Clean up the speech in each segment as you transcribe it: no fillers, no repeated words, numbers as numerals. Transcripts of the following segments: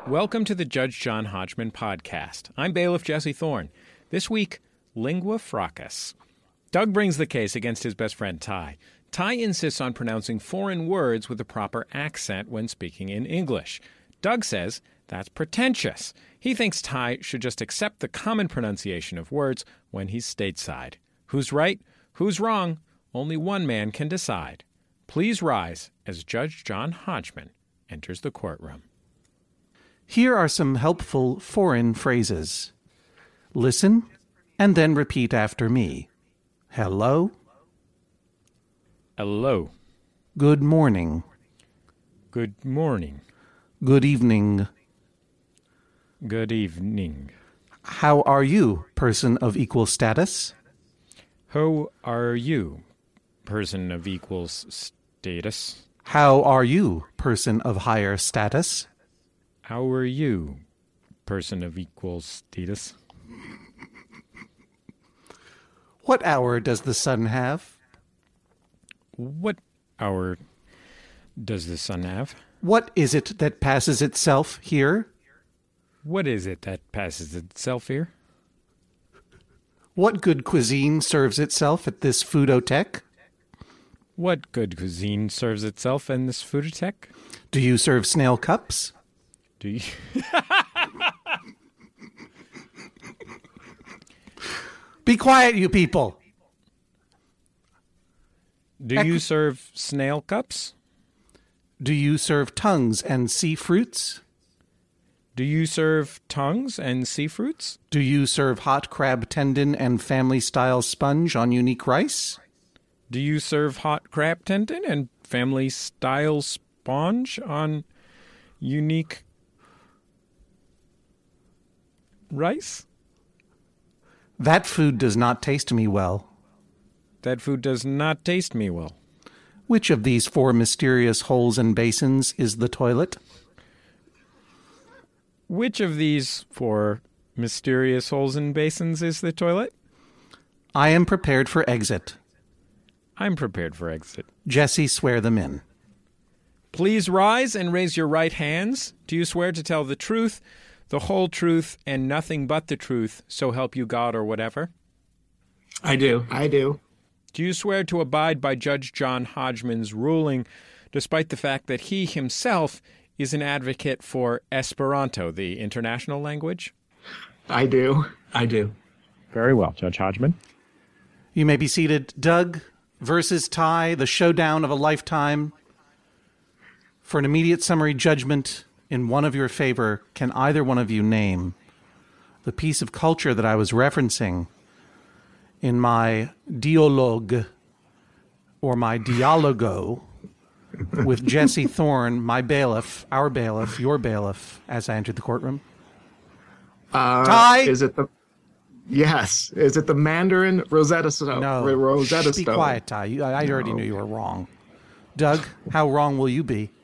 Welcome to the Judge John Hodgman podcast. I'm bailiff Jesse Thorne. This week, lingua francas. Doug brings the case against his best friend Ty. Ty insists on pronouncing foreign words with a proper accent when speaking in English. Doug says that's pretentious. He thinks Ty should just accept the common pronunciation of words when he's stateside. Who's right? Who's wrong? Only one man can decide. Please rise as Judge John Hodgman enters the courtroom. Here are some helpful foreign phrases. Listen, and then repeat after me. Hello. Hello. Good morning. Good morning. Good evening. Good evening. How are you, person of equal status? How are you, person of equal status? How are you, person of higher status? How are you, person of equal status? What hour does the sun have? What hour does the sun have? What is it that passes itself here? What is it that passes itself here? What good cuisine serves itself at this foodotech? What good cuisine serves itself in this foodotech? Do you serve snail cups? Do you? Be quiet, you people. Do you serve snail cups? Do you serve tongues and sea fruits? Do you serve tongues and sea fruits? Do you serve hot crab tendon and family-style sponge on unique rice? Do you serve hot crab tendon and family-style sponge on unique rice? That food does not taste me well. That food does not taste me well. Which of these four mysterious holes and basins is the toilet? Which of these four mysterious holes and basins is the toilet? I am prepared for exit. I'm prepared for exit. Jesse, swear them in. Please rise and raise your right hands. Do you swear to tell the truth, the whole truth, and nothing but the truth, so help you God or whatever? I do. Do you swear to abide by Judge John Hodgman's ruling, despite the fact that he himself is an advocate for Esperanto, the international language? I do. Very well, Judge Hodgman. You may be seated. Doug versus Ty, the showdown of a lifetime. For an immediate summary judgment in one of your favor, can either one of you name the piece of culture that I was referencing in my dialogue or my dialogo with Jesse Thorne, my bailiff, our bailiff, your bailiff, as I entered the courtroom? Ty? Is it the Mandarin Rosetta Stone? No. Rosetta Be Stone. quiet, Ty. I already knew you were wrong. Doug, how wrong will you be?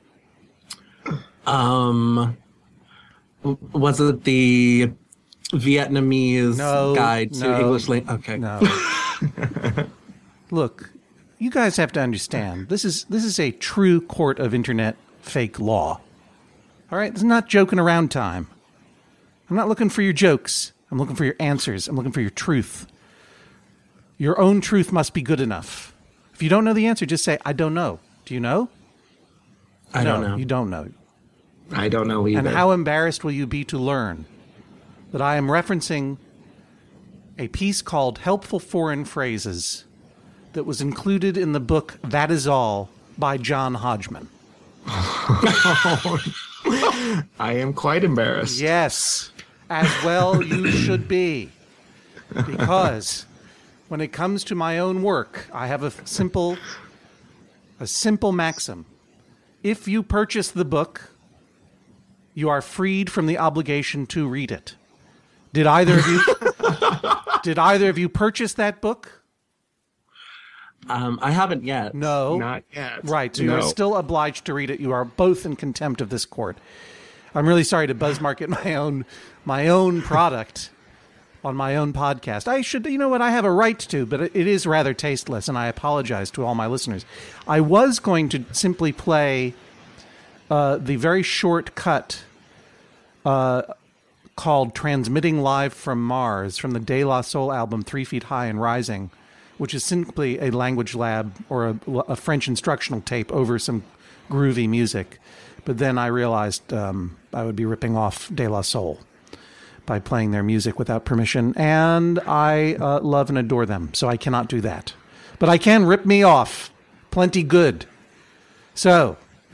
Was it the Vietnamese guide to no, English language? Okay. No. Look, you guys have to understand. This is a true court of internet fake law. All right? This is not joking around time. I'm not looking for your jokes. I'm looking for your answers. I'm looking for your truth. Your own truth must be good enough. If you don't know the answer, just say, I don't know. Do you know? I don't know. You don't know. I don't know either. And how embarrassed will you be to learn that I am referencing a piece called Helpful Foreign Phrases that was included in the book That Is All by John Hodgman? I am quite embarrassed. Yes, as well you should be. Because when it comes to my own work, I have a simple maxim. If you purchase the book, you are freed from the obligation to read it. Did either of you purchase that book? I haven't yet. No. Not yet. Right, so No. you are still obliged to read it. You are both in contempt of this court. I'm really sorry to buzz market my own product on my own podcast. I should, you know what, I have a right to, but it is rather tasteless, and I apologize to all my listeners. I was going to simply play the very short cut called Transmitting Live from Mars from the De La Soul album 3 Feet High and Rising, which is simply a language lab or a French instructional tape over some groovy music. But then I realized I would be ripping off De La Soul by playing their music without permission, and I love and adore them, so I cannot do that. But I can rip me off plenty good. So,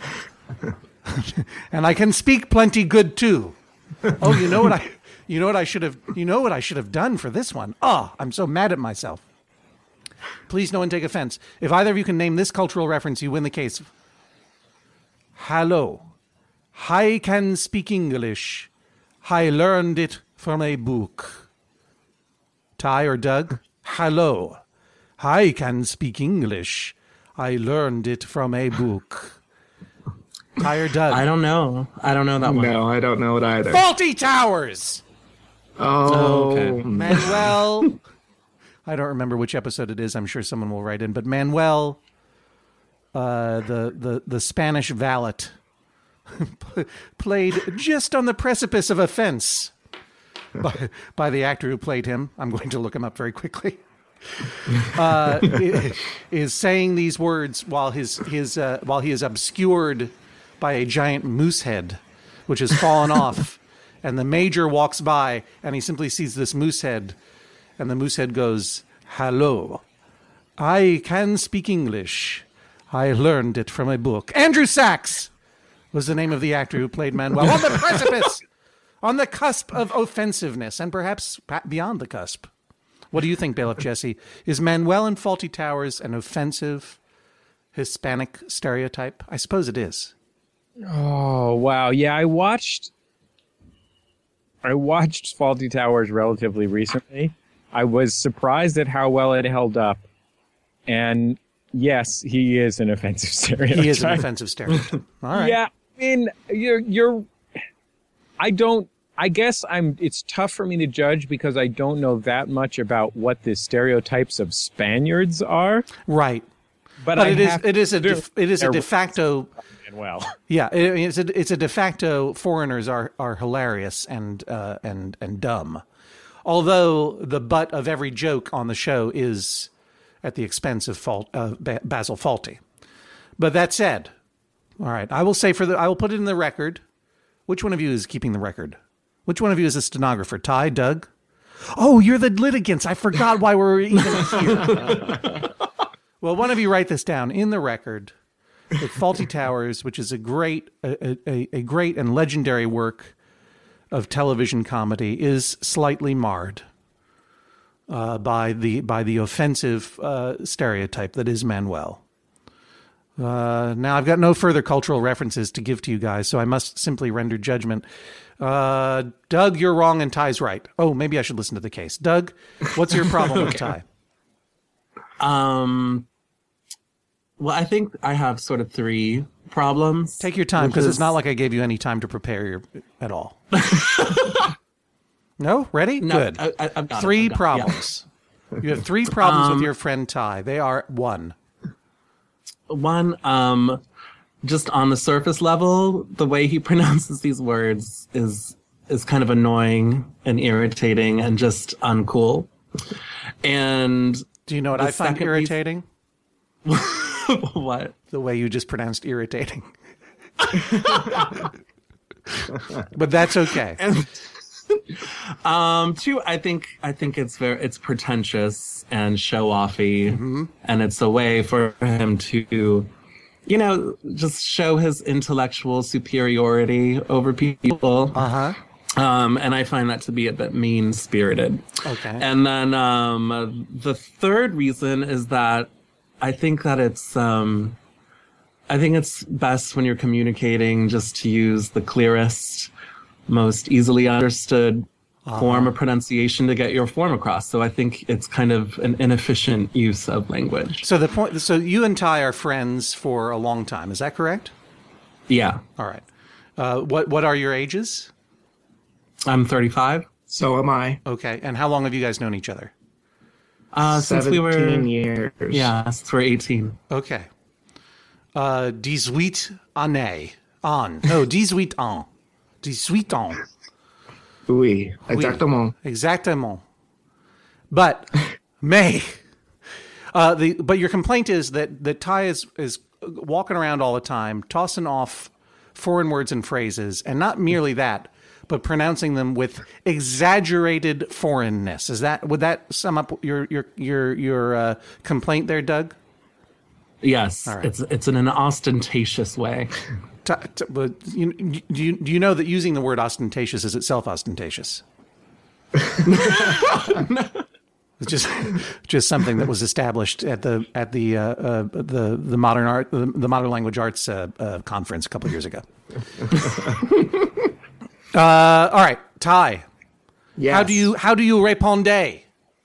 and I can speak plenty good too. Oh, you know what I should have done for this one. Oh, I'm so mad at myself. Please, no one take offense. If either of you can name this cultural reference, you win the case. Hello. I can speak English. I learned it from a book. Ty or Doug? Hello. I can speak English. I learned it from a book. Ty or Doug? I don't know that one. No, I don't know it either. Fawlty Towers! Oh, okay. Manuel. I don't remember which episode it is. I'm sure someone will write in. But Manuel, the Spanish valet, played just on the precipice of offense by the actor who played him. I'm going to look him up very quickly. Is saying these words while he is obscured by a giant moose head, which has fallen off, and the major walks by and he simply sees this moose head, and the moose head goes, "Hello, I can speak English. I learned it from a book." Andrew Sachs was the name of the actor who played Manuel on the precipice, on the cusp of offensiveness, and perhaps beyond the cusp. What do you think, Bailiff Jesse? Is Manuel in Fawlty Towers an offensive Hispanic stereotype? I suppose it is. Oh, wow. Yeah, I watched Fawlty Towers relatively recently. I was surprised at how well it held up. And yes, he is an offensive stereotype. He is an offensive stereotype. All right. Yeah, I mean, it's tough for me to judge because I don't know that much about what the stereotypes of Spaniards are. Right. But it is a de facto. Well, yeah, it's a de facto. Foreigners are hilarious and dumb. Although the butt of every joke on the show is at the expense of Basil Fawlty. But that said, all right, I will say I will put it in the record. Which one of you is keeping the record? Which one of you is a stenographer? Ty, Doug? Oh, you're the litigants. I forgot why we're even here. Well, one of you write this down in the record that Fawlty Towers, which is a great and legendary work of television comedy, is slightly marred by the offensive stereotype that is Manuel. Now, I've got no further cultural references to give to you guys, so I must simply render judgment. Doug, you're wrong and Ty's right. Oh, maybe I should listen to the case. Doug, what's your problem with Ty? Well, I think I have sort of three problems. Take your time, because it's not like I gave you any time to prepare at all. No? Ready? No, Good. I've got three it. problems. Yeah. You have three problems with your friend Ty. They are one. One, just on the surface level, the way he pronounces these words is kind of annoying and irritating and just uncool. And do you know what I find irritating? What? The way you just pronounced irritating. But that's okay. Two, I think it's pretentious and show-offy, and it's a way for him to, just show his intellectual superiority over people. And I find that to be a bit mean-spirited. Okay. And then the third reason is that I think that it's best when you're communicating just to use the clearest, most easily understood form of pronunciation to get your form across. So I think it's kind of an inefficient use of language. So you and Ty are friends for a long time. Is that correct? Yeah. All right. What are your ages? I'm 35. So am I. Okay. And how long have you guys known each other? Since we were 17 years. Yeah, since we're 18. Okay. 18 années. 18 ans. 18 ans. Oui, exactement. Exactement. But but your complaint is that Ty is walking around all the time, tossing off foreign words and phrases, and not merely that, but pronouncing them with exaggerated foreignness. Would that sum up your complaint there, Doug? Yes, right. it's in an ostentatious way. But do you know that using the word ostentatious is itself ostentatious? It's just something that was established at the modern language arts conference a couple of years ago. All right, Ty. Yes. How do you répondre?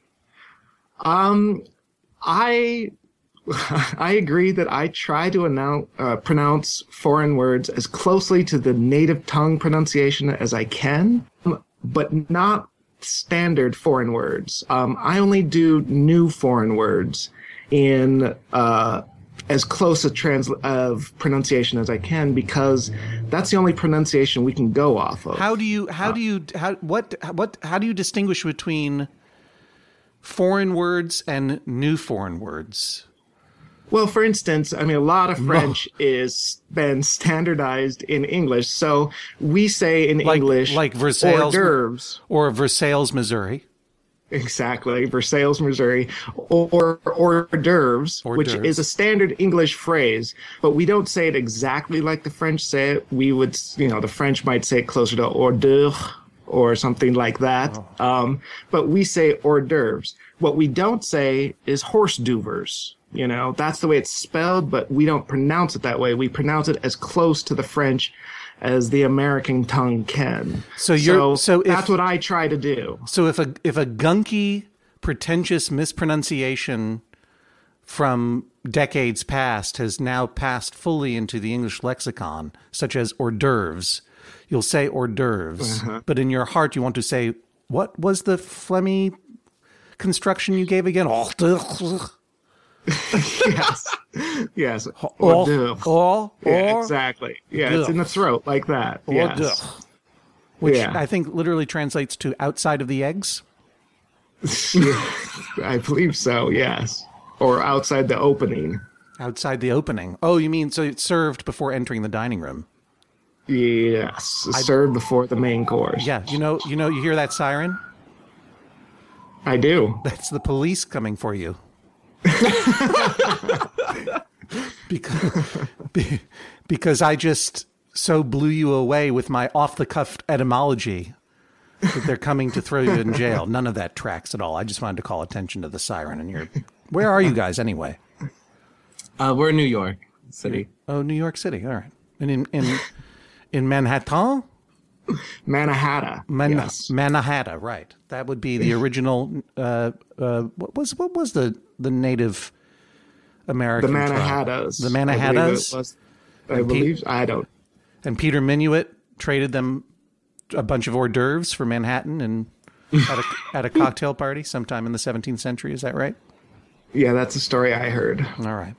I agree that I try to pronounce foreign words as closely to the native tongue pronunciation as I can, but not standard foreign words. I only do new foreign words in as close of pronunciation as I can, because that's the only pronunciation we can go off of. How do you distinguish between foreign words and new foreign words? Well, for instance, I mean, a lot of French is then standardized in English. So we say in English, like Versailles, hors d'oeuvres. Or Versailles, Missouri. Exactly, Versailles, Missouri, or hors d'oeuvres, which is a standard English phrase, but we don't say it exactly like the French say it. We would, the French might say it closer to hors d'oeuvres or something like that. But we say hors d'oeuvres. What we don't say is horse duvers. That's the way it's spelled, but we don't pronounce it that way. We pronounce it as close to the French as the American tongue can. So that's what I try to do. So if a gunky, pretentious mispronunciation from decades past has now passed fully into the English lexicon, such as hors d'oeuvres, you'll say hors d'oeuvres, but in your heart you want to say, what was the phlegmy construction you gave again? Hors d'oeuvres. Yes. Hors d'oeuvres. Exactly. Yeah, it's in the throat like that. Yes. Which I think literally translates to outside of the eggs. I believe so, yes. Or outside the opening. Outside the opening. Oh, you mean so it's served before entering the dining room? Yes. Served before the main course. Yeah. You hear that siren? I do. That's the police coming for you. because I just so blew you away with my off-the-cuff etymology that they're coming to throw you in jail. None of that tracks at all. I just wanted to call attention to the siren. And where are you guys anyway? We're in New York City. Oh, New York City. All right. And in Manhattan? Mannahatta. Yes. Mannahatta, right. That would be the original what was the native American The Mannahattas. The Mannahattas? I believe. I don't. And Peter Minuit traded them a bunch of hors d'oeuvres for Manhattan and at a cocktail party sometime in the 17th century. Is that right? Yeah, that's a story I heard. All right.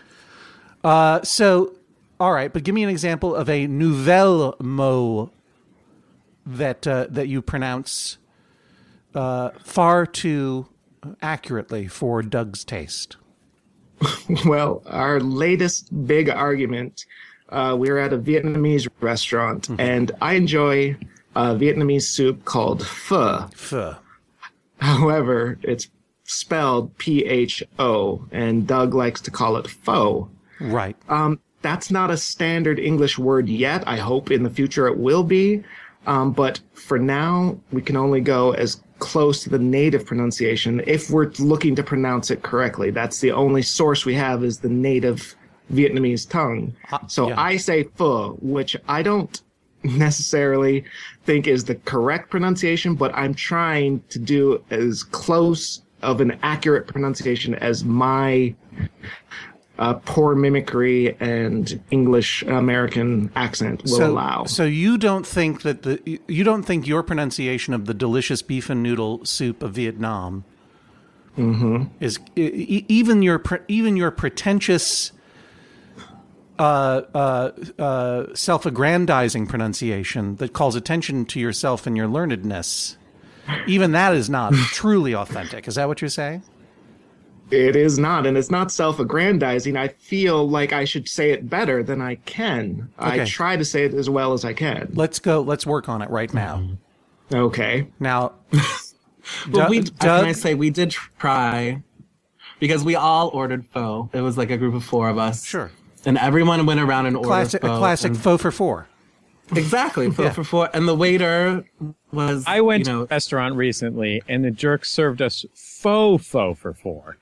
All right, but give me an example of a nouvelle mot that you pronounce far too accurately for Doug's taste. Well, our latest big argument, we were at a Vietnamese restaurant, and I enjoy Vietnamese soup called pho. Pho. However, it's spelled P-H-O, and Doug likes to call it pho. Right. That's not a standard English word yet. I hope in the future it will be. But for now, we can only go as close to the native pronunciation if we're looking to pronounce it correctly. That's the only source we have is the native Vietnamese tongue. I say pho, which I don't necessarily think is the correct pronunciation, but I'm trying to do as close of an accurate pronunciation as my poor mimicry and English American accent will allow. So you don't think that you don't think your pronunciation of the delicious beef and noodle soup of Vietnam is even your pretentious self-aggrandizing pronunciation that calls attention to yourself and your learnedness, even that is not truly authentic. Is that what you're saying? It is not, and it's not self-aggrandizing. I feel like I should say it better than I can. Okay. I try to say it as well as I can. Let's work on it right now. Okay. Now, Well, Doug, can I say we did try, because we all ordered pho. It was like a group of 4 of us. Sure. And everyone went around and ordered a pho. classic and- faux for 4. Exactly, pho Yeah. for 4. And the waiter was, I went you to know, a restaurant recently, and the jerk served us faux for 4.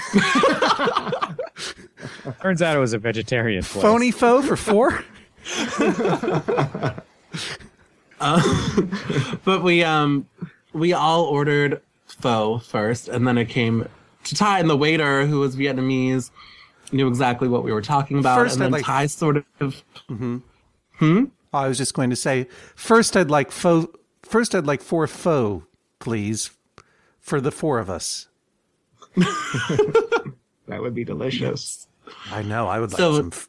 Turns out it was a vegetarian place. Phony faux for 4? but we all ordered pho first, and then it came to Thai, and the waiter, who was Vietnamese, knew exactly what we were talking about. First, and then I'd like- Thai sort of I was just going to say, first I'd like 4 faux, please, for the 4 of us. That would be delicious. I know. I would like So- some.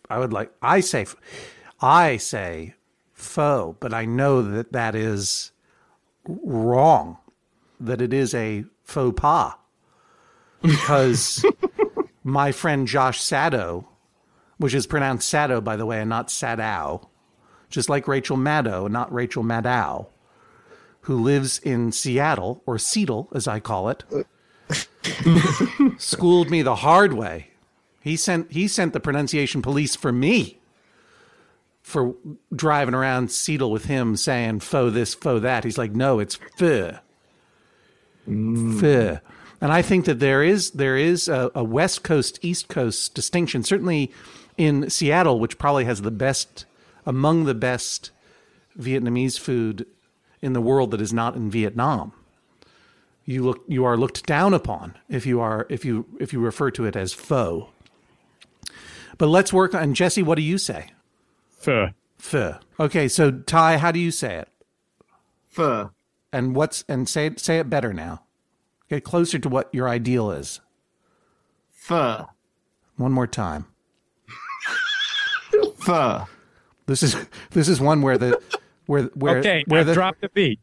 I say faux, but I know that is wrong. That it is a faux pas, because my friend Josh Sadow, which is pronounced Sado, by the way, and not Sadow, just like Rachel Maddow, not Rachel Maddow, who lives in Seattle, or Seattle, as I call it, schooled me the hard way. He sent the pronunciation police for me for driving around Seattle with him saying faux this, faux that. He's like, no, it's pho. Pho. And I think that there is a West Coast, East Coast distinction, certainly in Seattle, which probably has among the best Vietnamese food in the world that is not in Vietnam. You are looked down upon if you refer to it as pho. But let's work on, Jesse, what do you say? Pho. Pho. Okay, so Ty, how do you say it? Pho. And say it better now. Get closer to what your ideal is. Pho. One more time. Pho. This is one where the Okay, where I've dropped the beat.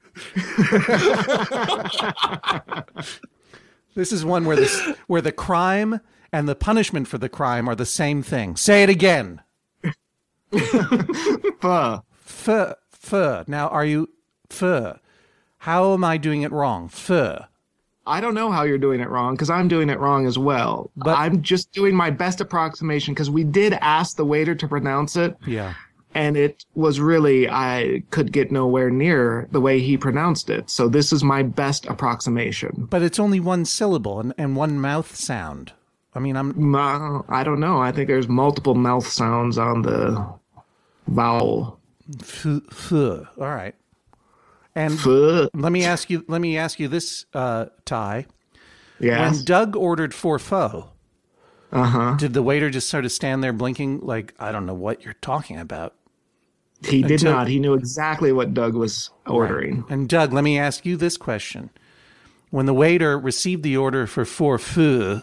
This is one where the crime and the punishment for the crime are the same thing. Say it again. Pho. Pho. Now, are you pho? How am I doing it wrong? Pho. I don't know how you're doing it wrong, because I'm doing it wrong as well. But- I'm just doing my best approximation, because we did ask the waiter to pronounce it. Yeah. And it was really, I could get nowhere near the way he pronounced it. So this is my best approximation. But it's only one syllable and one mouth sound. I mean, I don't know. I think there's multiple mouth sounds on the vowel. All right. And Pho. let me ask you this, Ty. Yes. When Doug ordered 4 pho, Uh-huh. did the waiter just sort of stand there blinking like, I don't know what you're talking about? He did Until- not. He knew exactly what Doug was ordering. And Doug, let me ask you this question. When the waiter received the order for 4 pho,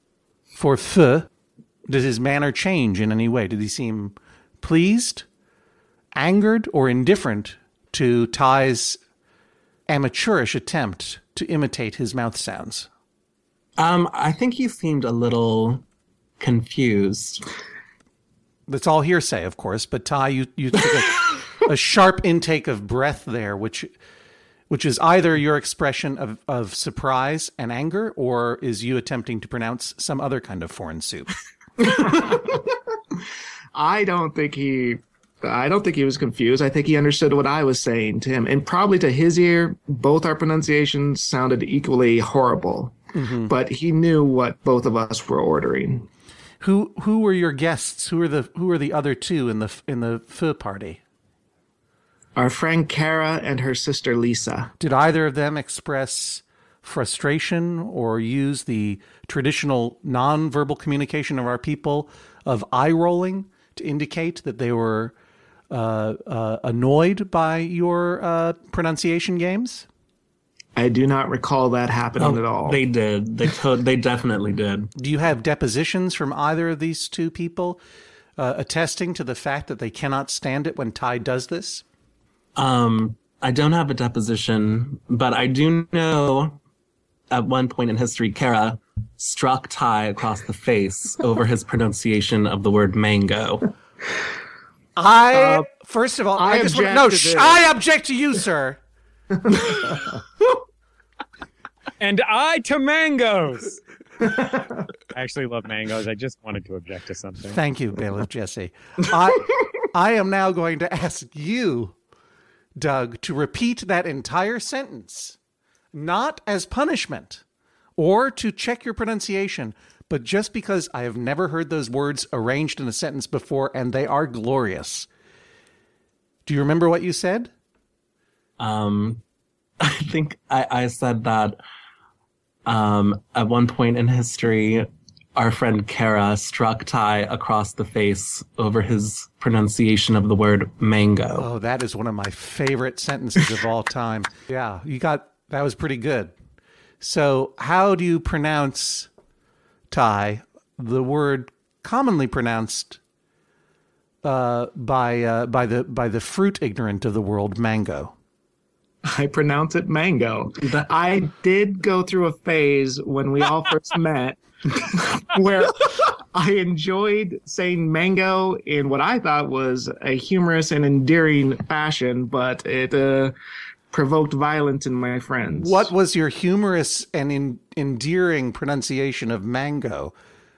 did his manner change in any way? Did he seem pleased, angered, or indifferent to Ty's amateurish attempt to imitate his mouth sounds? I think he seemed a little confused. That's all hearsay, of course, but Ty, you took a sharp intake of breath there, which is either your expression of surprise and anger, or is you attempting to pronounce some other kind of foreign soup. I don't think he was confused. I think he understood what I was saying to him. And probably to his ear, both our pronunciations sounded equally horrible. Mm-hmm. But he knew what both of us were ordering. Who were your guests? Who are the other two in the pho party? Our friend Kara and her sister Lisa. Did either of them express frustration or use the traditional nonverbal communication of our people of eye rolling to indicate that they were annoyed by your pronunciation games? I do not recall that happening at all. They did. They definitely did. Do you have depositions from either of these two people attesting to the fact that they cannot stand it when Ty does this? I don't have a deposition, but I do know at one point in history, Kara struck Ty across the face over his pronunciation of the word mango. First of all, I I object to you, sir. And I to mangoes. I actually love mangoes. I just wanted to object to something. Thank you, Bailiff Jesse. I am now going to ask you, Doug, to repeat that entire sentence, not as punishment or to check your pronunciation, but just because I have never heard those words arranged in a sentence before, and they are glorious. Do you remember what you said? I think I said that at one point in history, our friend Kara struck Ty across the face over his pronunciation of the word mango. Oh, that is one of my favorite sentences of all time. Yeah, that was pretty good. So how do you pronounce, Ty, the word commonly pronounced by the fruit ignorant of the world, mango? I pronounce it mango. I did go through a phase when we all first met where I enjoyed saying mango in what I thought was a humorous and endearing fashion, but it provoked violence in my friends. What was your humorous and endearing pronunciation of mango?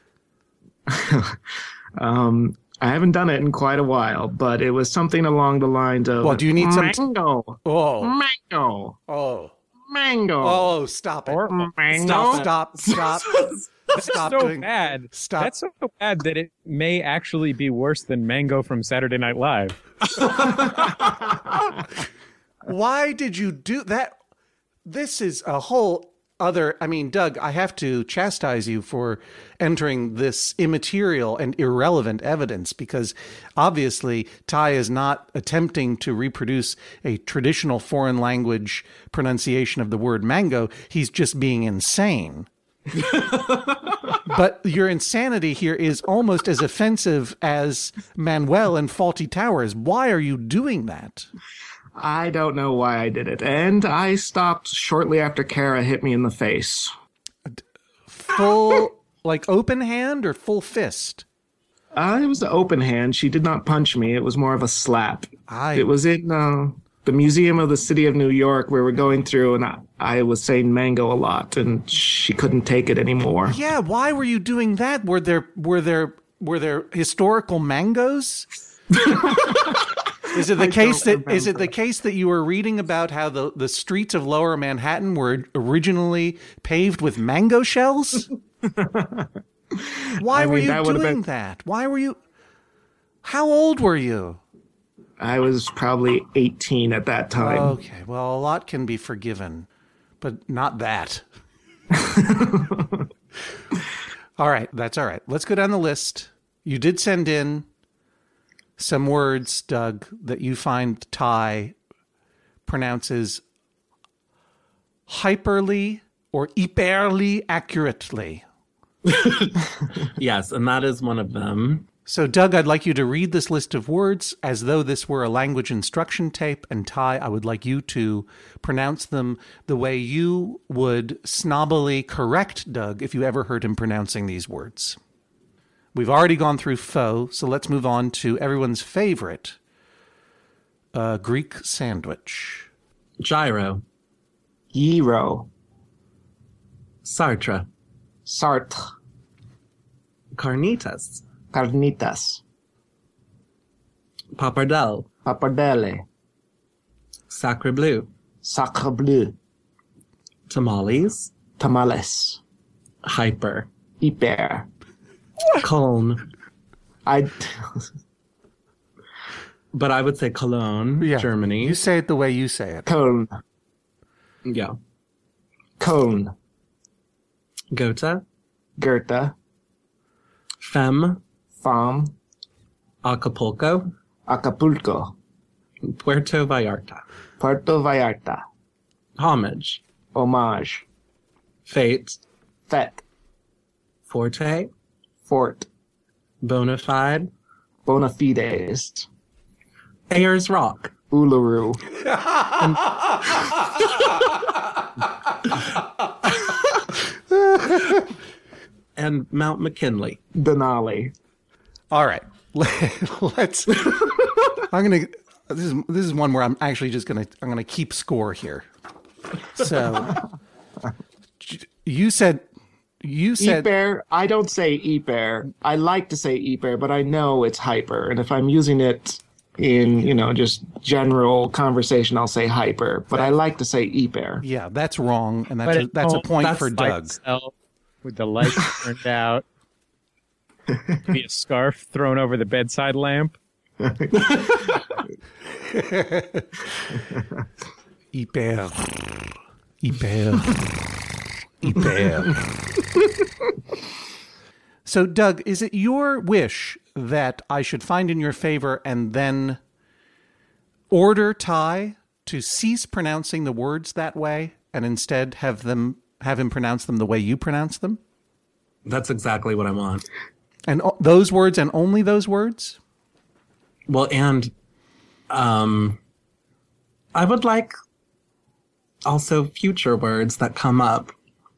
I haven't done it in quite a while, but it was something along the lines of, well, do you need some mango? Mango. Oh. Mango. Oh, stop it. Or mango. Stop. Stop so doing bad. Stop. That's so bad that it may actually be worse than Mango from Saturday Night Live. Why did you do that? This is a whole other... I mean, Doug, I have to chastise you for entering this immaterial and irrelevant evidence, because obviously Ty is not attempting to reproduce a traditional foreign language pronunciation of the word mango. He's just being insane. But your insanity here is almost as offensive as Manuel and Faulty Towers. Why are you doing that? I don't know why I did it. And I stopped shortly after Kara hit me in the face. Full, like open hand or full fist? It was an open hand. She did not punch me. It was more of a slap. It was in the Museum of the City of New York where we're going through, and I was saying mango a lot, and she couldn't take it anymore. Yeah, why were you doing that? Were there historical mangoes? Is it the case that you were reading about how the streets of Lower Manhattan were originally paved with mango shells? Why were you doing that? Why were you? How old were you? I was probably 18 at that time. Okay, well, a lot can be forgiven, but not that. All right, that's all right. Let's go down the list. You did send in some words, Doug, that you find Ty pronounces hyperly or hyperly accurately. Yes, and that is one of them. So, Doug, I'd like you to read this list of words as though this were a language instruction tape, and Ty, I would like you to pronounce them the way you would snobbily correct Doug if you ever heard him pronouncing these words. We've already gone through pho, so let's move on to everyone's favorite Greek sandwich. Gyro. Gyro. Sartre. Sartre. Carnitas. Carnitas. Pappardelle. Pappardelle. Sacre bleu. Sacre bleu. Tamales. Tamales. Hyper. Hyper. Cologne. But I would say Cologne, Yeah, Germany. You say it the way you say it. Cone. Yeah. Cone. Goethe. Goethe. Femme. Femme. Acapulco. Acapulco. Puerto Vallarta. Puerto Vallarta. Homage. Homage. Fate. Fete. Forte. Fort. Bona fide. Bona fides. Ayers Rock. Uluru. And Mount McKinley. Denali. All right. Let's this is one where I'm actually just I'm gonna keep score here. So you said Eper. I don't say Eper. I like to say Eper, but I know it's hyper. And if I'm using it in, just general conversation, I'll say hyper. But I like to say Eper. Yeah, that's wrong, and that's a point for Doug. With the lights turned out. Be a scarf thrown over the bedside lamp. Hyper. So, Doug, is it your wish that I should find in your favor and then order Ty to cease pronouncing the words that way and instead have him pronounce them the way you pronounce them? That's exactly what I want. And those words and only those words? Well, and I would like also future words that come up.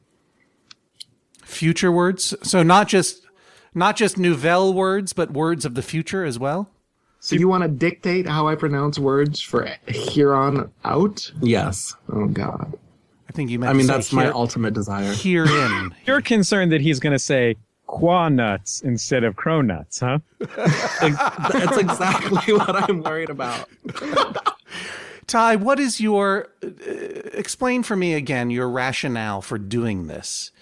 Future words? So not just nouvelle words, but words of the future as well? So you want to dictate how I pronounce words for here on out? Yes. Oh, God. I think you meant that's my ultimate desire. Herein. You're concerned that he's going to say qua nuts instead of crow nuts, huh? That's exactly what I'm worried about. Ty, what is your... explain for me again your rationale for doing this.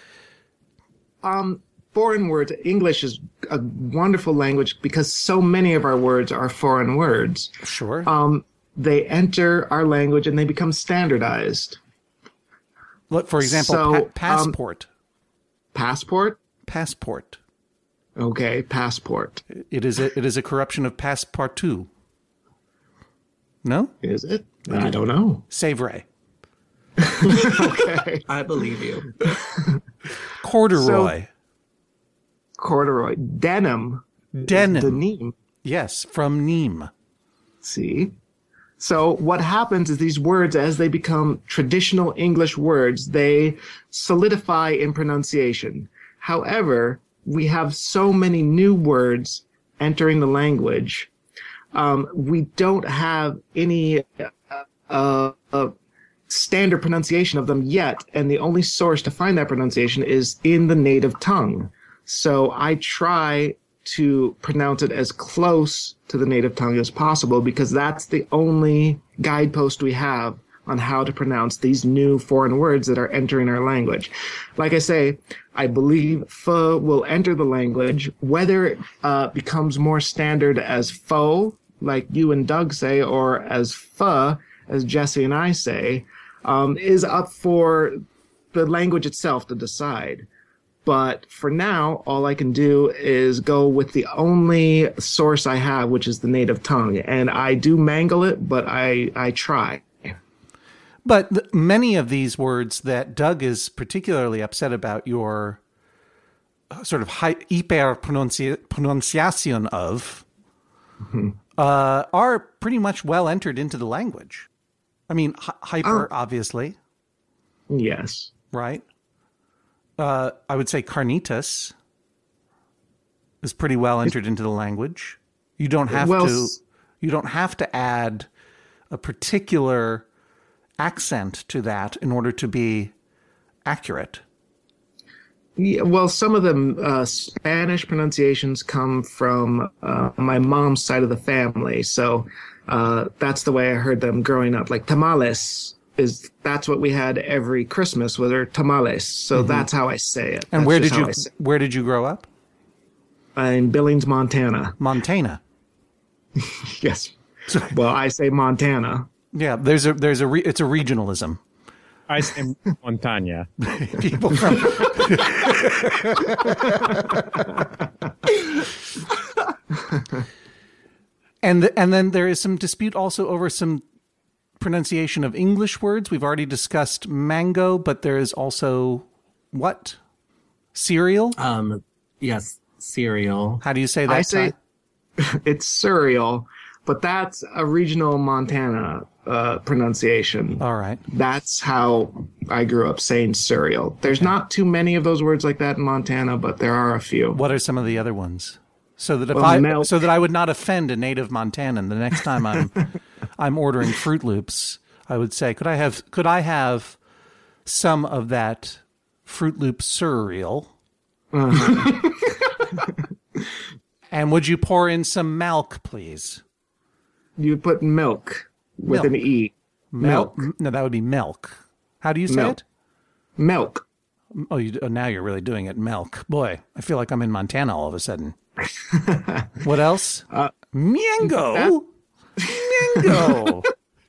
Foreign words. English is a wonderful language because so many of our words are foreign words. Sure. They enter our language and they become standardized. Look, for example, passport. Passport? Passport. Okay, passport. It is a corruption of passepartout. No? Is it? I don't know. C'est vrai. Okay. I believe you. Corduroy. Corduroy. Denim. Denim. Denim. Yes, from Nîmes. See? So what happens is these words, as they become traditional English words, they solidify in pronunciation. However, we have so many new words entering the language. We don't have any standard pronunciation of them yet, and the only source to find that pronunciation is in the native tongue. So I try to pronounce it as close to the native tongue as possible because that's the only guidepost we have on how to pronounce these new foreign words that are entering our language. Like I say, I believe "f" will enter the language. Whether it becomes more standard as "fo," like you and Doug say, or as "f," as Jesse and I say, is up for the language itself to decide. But for now, all I can do is go with the only source I have, which is the native tongue. And I do mangle it, but I try. But many of these words that Doug is particularly upset about your sort of hyper pronunciation of are pretty much well entered into the language. I mean, hyper, obviously. Yes. Right? I would say carnitas is pretty well entered into the language. You don't have to add a particular accent to that in order to be accurate. Yeah, well, some of the Spanish pronunciations come from my mom's side of the family, so that's the way I heard them growing up. Like tamales that's what we had every Christmas, was our tamales. So that's how I say it. And that's where did you grow up? In Billings, Montana. Montana. Yes. Well, I say Montana. Yeah, it's a regionalism. I say Montana. People from and then there is some dispute also over some pronunciation of English words. We've already discussed mango, but there is also what? Cereal? Yes, cereal. How do you say that? It's Surreal, but that's a regional Montana pronunciation. All right. That's how I grew up saying Surreal. There's not too many of those words like that in Montana, but there are a few. What are some of the other ones? So that Well, so that I would not offend a native Montanan the next time I'm ordering Fruit Loops, I would say, could I have some of that Fruit Loop Surreal? And would you pour in some milk, please? You put milk with Milk. an E. Milk. No, that would be milk. How do you say Milk. it? Milk. Oh, now you're really doing it. Milk. Boy, I feel like I'm in Montana all of a sudden. What else? Mango. Mango.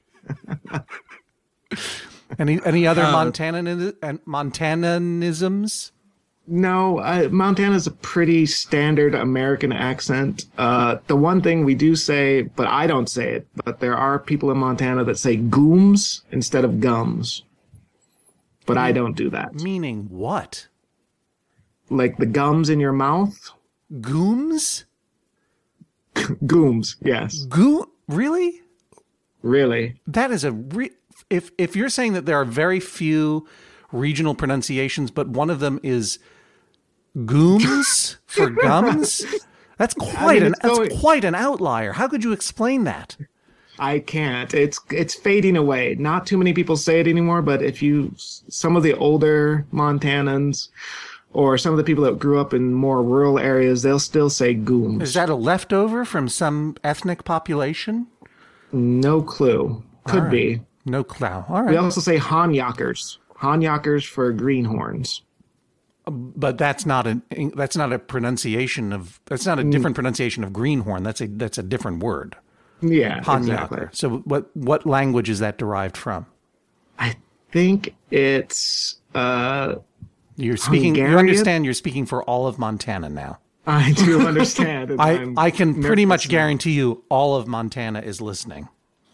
Any other Montananisms? No, Montana's a pretty standard American accent. The one thing we do say, but I don't say it, but there are people in Montana that say gooms instead of gums. But I don't do that. Meaning what? Like the gums in your mouth? Gooms? Gooms, yes. Really? Really? That is if you're saying that there are very few regional pronunciations, but one of them is gooms for gums, that's quite an outlier. How could you explain that? I can't. It's fading away. Not too many people say it anymore, but some of the older Montanans or some of the people that grew up in more rural areas, they'll still say gooms. Is that a leftover from some ethnic population? No clue. Could be. No clue. All right. We also say Hanyackers. Hanyackers for greenhorns. But that's not a pronunciation of. That's not a different pronunciation of greenhorn. That's a different word. Yeah, Hanyacker. exactly. So what language is that derived from? I think it's You're speaking. Hungarian? You understand. You're speaking for all of Montana now. I do understand. and I can pretty much nervous now. guarantee you all of Montana is listening.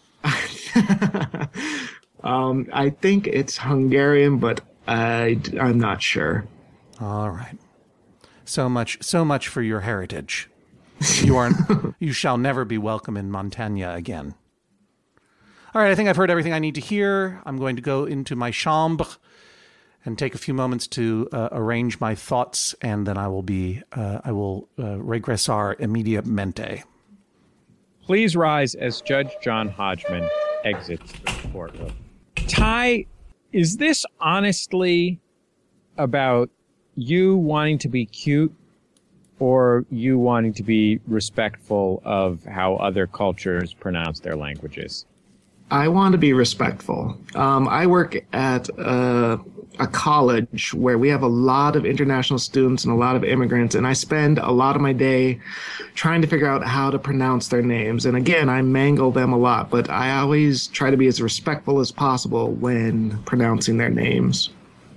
I think it's Hungarian, but I'm not sure. All right. So much for your heritage. You shall never be welcome in Montana again. All right, I think I've heard everything I need to hear. I'm going to go into my chambre and take a few moments to arrange my thoughts, and then I will regresar immediatamente. Please rise as Judge John Hodgman exits the courtroom. Ty, is this honestly about you wanting to be cute or you wanting to be respectful of how other cultures pronounce their languages? I want to be respectful. I work at a college where we have a lot of international students and a lot of immigrants, and I spend a lot of my day trying to figure out how to pronounce their names. And again, I mangle them a lot, but I always try to be as respectful as possible when pronouncing their names.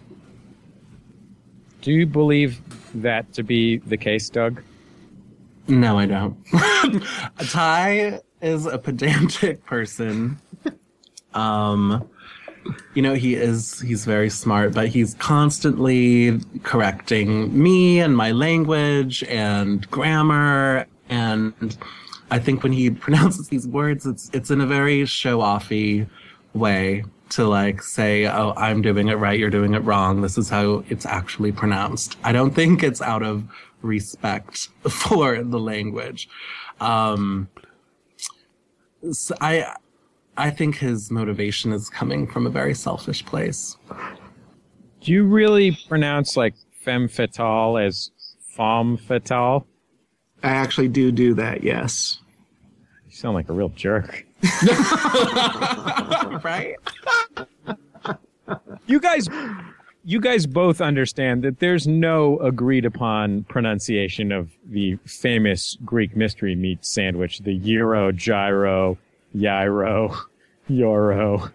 Do you believe that to be the case, Doug? No, I don't. Ty is a pedantic person. He's very smart, but he's constantly correcting me and my language and grammar. And I think when he pronounces these words, it's in a very show-offy way to like say, oh, I'm doing it right, you're doing it wrong. This is how it's actually pronounced. I don't think it's out of respect for the language. So I think his motivation is coming from a very selfish place. Do you really pronounce like femme fatale as femme fatale? I actually do that, yes. You sound like a real jerk. Right? You guys both understand that there's no agreed upon pronunciation of the famous Greek mystery meat sandwich, the gyro, gyro, gyro, euro.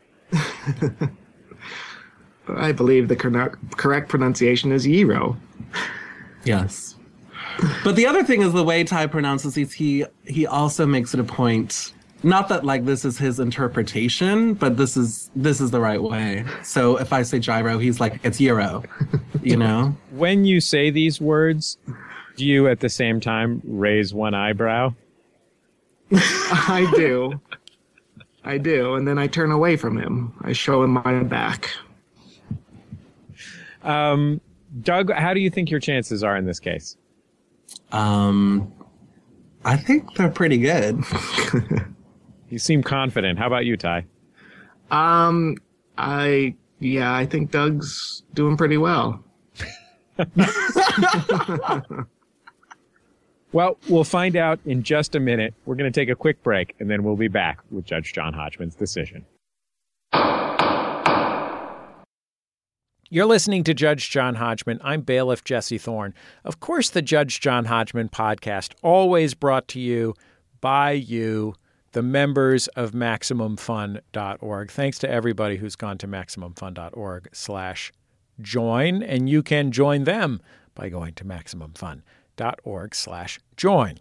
I believe the correct pronunciation is gyro. Yes. But the other thing is the way Ty pronounces these, he also makes it a point, not that like this is his interpretation, but this is the right way. So if I say gyro, he's like, it's euro, you know? When you say these words, do you at the same time raise one eyebrow? I do. And then I turn away from him. I show him my back. Doug, how do you think your chances are in this case? I think they're pretty good. You seem confident. How about you, Ty? I think Doug's doing pretty well. Well, we'll find out in just a minute. We're going to take a quick break, and then we'll be back with Judge John Hodgman's decision. You're listening to Judge John Hodgman. I'm bailiff Jesse Thorne. Of course, the Judge John Hodgman podcast, always brought to you by you, the members of MaximumFun.org. Thanks to everybody who's gone to MaximumFun.org/join, and you can join them by going to MaximumFun.org/join.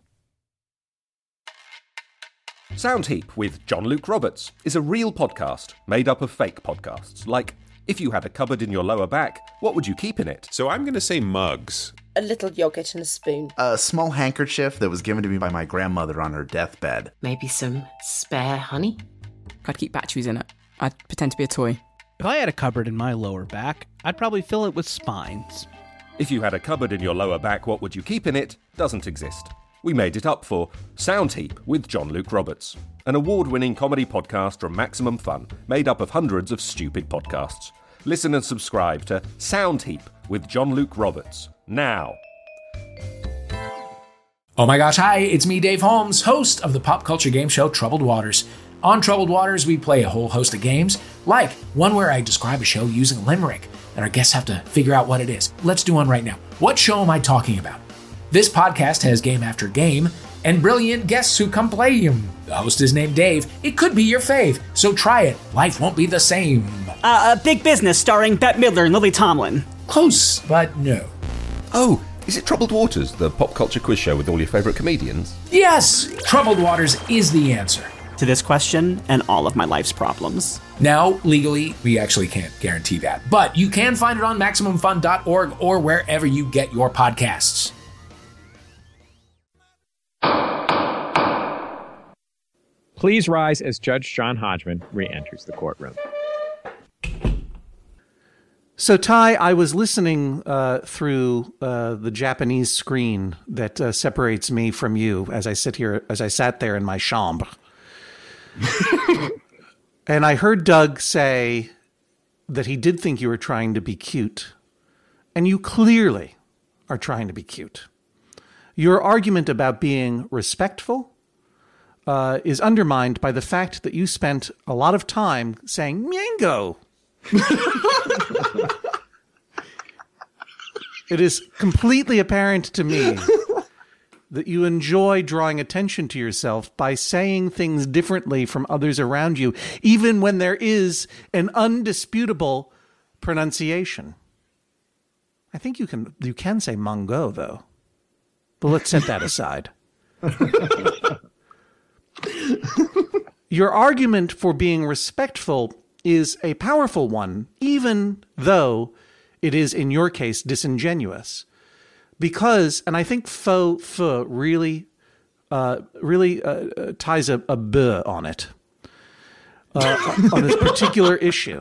Soundheap with John Luke Roberts is a real podcast made up of fake podcasts. Like, if you had a cupboard in your lower back, what would you keep in it? So I'm going to say mugs. A little yogurt and a spoon. A small handkerchief that was given to me by my grandmother on her deathbed. Maybe some spare honey. I'd keep batteries in it. I'd pretend to be a toy. If I had a cupboard in my lower back, I'd probably fill it with spines. If you had a cupboard in your lower back, what would you keep in it? Doesn't exist. We made it up for Soundheap with John Luke Roberts, an award-winning comedy podcast from Maximum Fun, made up of hundreds of stupid podcasts. Listen and subscribe to Soundheap with John Luke Roberts now. Oh my gosh, hi, it's me, Dave Holmes, host of the pop culture game show Troubled Waters. On Troubled Waters, we play a whole host of games, like one where I describe a show using a limerick, and our guests have to figure out what it is. Let's do one right now. What show am I talking about? This podcast has game after game, and brilliant guests who come play him. The host is named Dave. It could be your fave, so try it. Life won't be the same. Big Business starring Bette Midler and Lily Tomlin. Close, but no. Oh, is it Troubled Waters, the pop culture quiz show with all your favourite comedians? Yes, Troubled Waters is the answer to this question and all of my life's problems. Now, legally, we actually can't guarantee that, but you can find it on MaximumFun.org or wherever you get your podcasts. Please rise as Judge John Hodgman re-enters the courtroom. So, Ty, I was listening through the Japanese screen that separates me from you as I sat there in my chambre. And I heard Doug say that he did think you were trying to be cute. And you clearly are trying to be cute. Your argument about being respectful is undermined by the fact that you spent a lot of time saying "mango." It is completely apparent to me that you enjoy drawing attention to yourself by saying things differently from others around you, even when there is an undisputable pronunciation. I think you can say mango, though. But let's set that aside. Your argument for being respectful is a powerful one, even though it is, in your case, disingenuous. Because, and I think faux really ties a B on it, on this particular issue.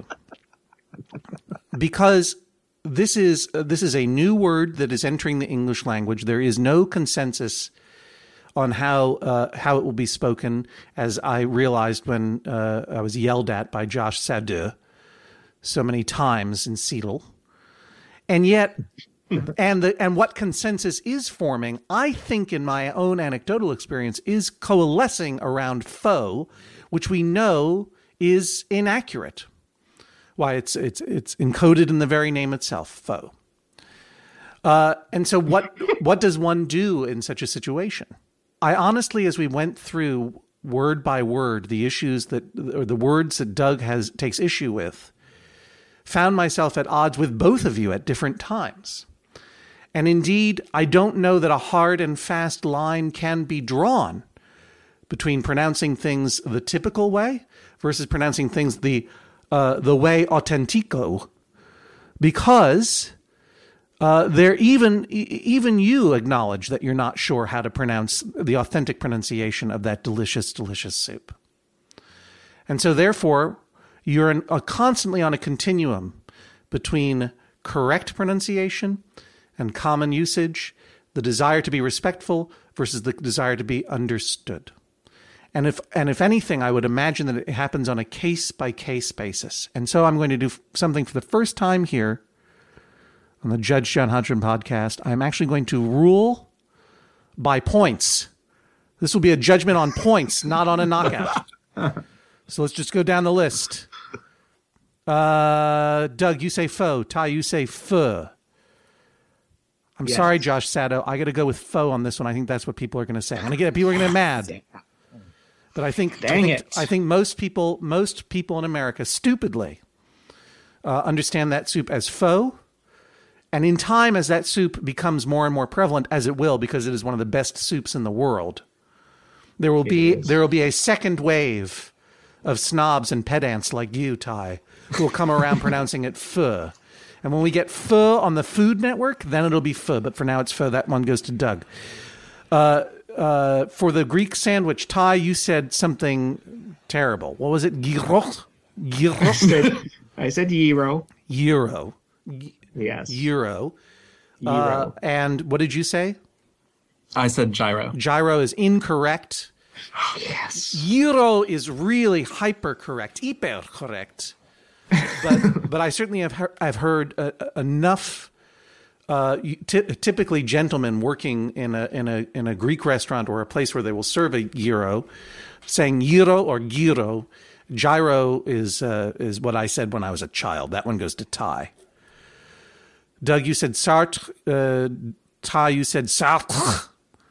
Because this is a new word that is entering the English language. There is no consensus on how it will be spoken, as I realized when I was yelled at by Josh Sadu so many times in Seattle. And yet, and what consensus is forming, I think in my own anecdotal experience, is coalescing around faux, which we know is inaccurate. Why, it's encoded in the very name itself, faux. And so what does one do in such a situation? I honestly, as we went through word by word the issues or the words that Doug takes issue with, found myself at odds with both of you at different times. And indeed, I don't know that a hard and fast line can be drawn between pronouncing things the typical way versus pronouncing things the way authentico, because Even you acknowledge that you're not sure how to pronounce the authentic pronunciation of that delicious, delicious soup. And so therefore, you're constantly on a continuum between correct pronunciation and common usage, the desire to be respectful versus the desire to be understood. And if anything, I would imagine that it happens on a case-by-case basis. And so I'm going to do something for the first time here on the Judge John Hodgman podcast. I'm actually going to rule by points. This will be a judgment on points, not on a knockout. So let's just go down the list. Doug, you say faux. Ty, you say pho. I'm sorry, Josh Sato. I got to go with faux on this one. I think that's what people are going to say. People are going to get mad. But I think most people in America stupidly understand that soup as pho. And in time, as that soup becomes more and more prevalent, as it will, because it is one of the best soups in the world, there will be a second wave of snobs and pedants like you, Ty, who will come around pronouncing it pho. And when we get pho on the Food Network, then it'll be pho. But for now, it's pho. That one goes to Doug. For the Greek sandwich, Ty, you said something terrible. What was it? Gyros? I said gyro. Gyro. Yes. Gyro. And what did you say? I said gyro. Gyro is incorrect. Oh, yes. Gyro is really hyper correct, hyper correct. But I certainly have heard enough. Typically, gentlemen working in a Greek restaurant or a place where they will serve a gyro, saying gyro or gyro. Gyro is what I said when I was a child. That one goes to Ty. Doug, you said Sartre. Ty, you said Sartre.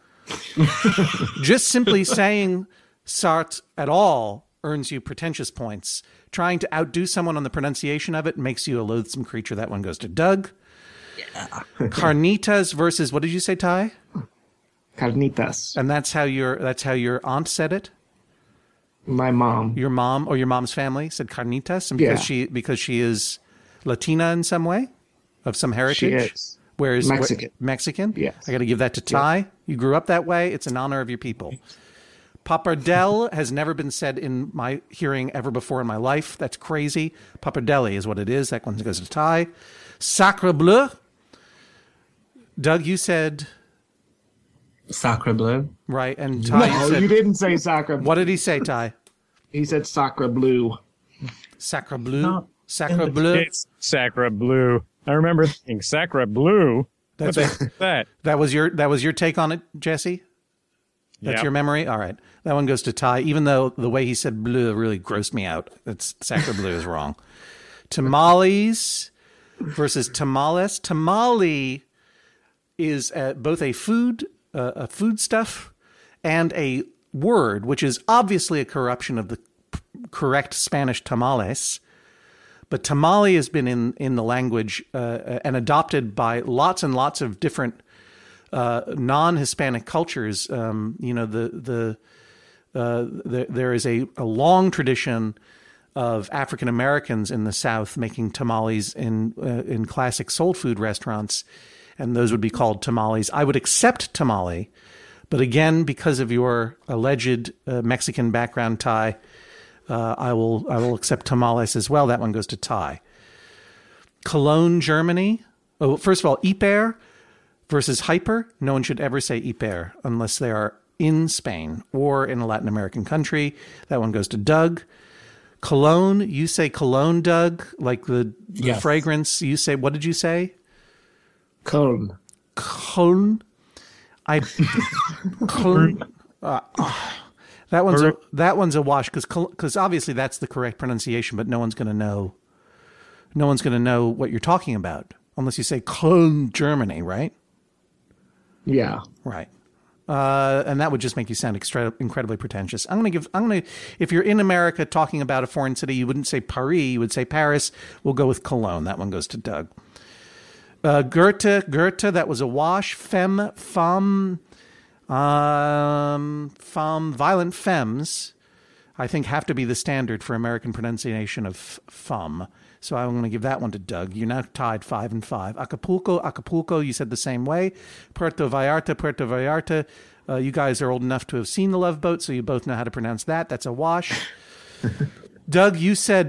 Just simply saying Sartre at all earns you pretentious points. Trying to outdo someone on the pronunciation of it makes you a loathsome creature. That one goes to Doug. Yeah. Carnitas versus, what did you say, Ty? Carnitas. And that's how your aunt said it? My mom. Your mom or your mom's family said carnitas? And because she is Latina in some way? Of some heritage? She is. Mexican. Mexican? Yes. I got to give that to Ty. Yes. You grew up that way. It's in honor of your people. Pappardelle has never been said in my hearing ever before in my life. That's crazy. Pappardelli is what it is. That one goes to Ty. Sacre bleu. Doug, you said... Sacre bleu. Right. And Ty, you didn't say sacre bleu. What did he say, Ty? He said sacre bleu. Sacre bleu? Sacre bleu? It's sacre bleu. I remember thinking sacre bleu. What's that? That was your take on it, Jesse? That's your memory? All right. That one goes to Ty, even though the way he said bleu really grossed me out. That's sacre bleu is wrong. Tamales versus tamales. Tamale is both a foodstuff and a word, which is obviously a corruption of the correct Spanish tamales. But tamale has been in the language and adopted by lots and lots of different non-Hispanic cultures. There is a long tradition of African Americans in the South making tamales in classic soul food restaurants, and those would be called tamales. I would accept tamale, but again, because of your alleged Mexican background, Ty, I will accept tamales as well. That one goes to Ty. Cologne, Germany. Oh, first of all, hyper versus hyper. No one should ever say hyper unless they are in Spain or in a Latin American country. That one goes to Doug. Cologne, you say cologne, Doug, like the fragrance. You say, what did you say? Cologne. Cologne. Cologne. That one's a wash because obviously that's the correct pronunciation, but no one's going to know. No one's going to know what you're talking about unless you say Cologne, Germany, right? Yeah. Right. And that would just make you sound incredibly pretentious. If you're in America talking about a foreign city, you wouldn't say Paris, you would say Paris. We'll go with Cologne. That one goes to Doug. Goethe, that was a wash. Femme, violent femmes. I think have to be the standard for American pronunciation of FUM. So I'm going to give that one to Doug. You're now tied 5-5. Acapulco, you said the same way. Puerto Vallarta. You guys are old enough to have seen The Love Boat, so you both know how to pronounce that. That's a wash. Doug, you said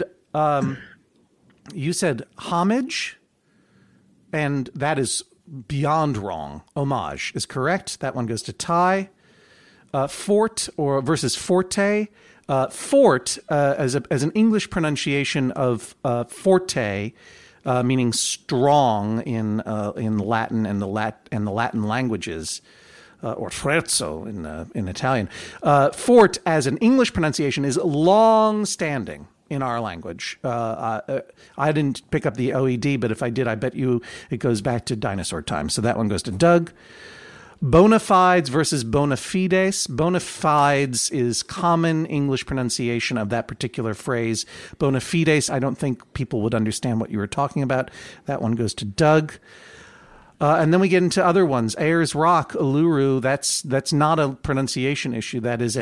homage, and that is beyond wrong. Homage is correct. That one goes to Ty. Fort versus forte. Fort as an English pronunciation of forte, meaning strong in Latin and the Latin languages, or sforzo in Italian. Fort as an English pronunciation is long-standing in our language. I didn't pick up the OED, but if I did, I bet you it goes back to dinosaur time. So that one goes to Doug. Bona fides versus bona fides. Bona fides is common English pronunciation of that particular phrase. Bona fides, I don't think people would understand what you were talking about. That one goes to Doug. And then we get into other ones. Ayers Rock, Uluru. That's not a pronunciation issue. That is a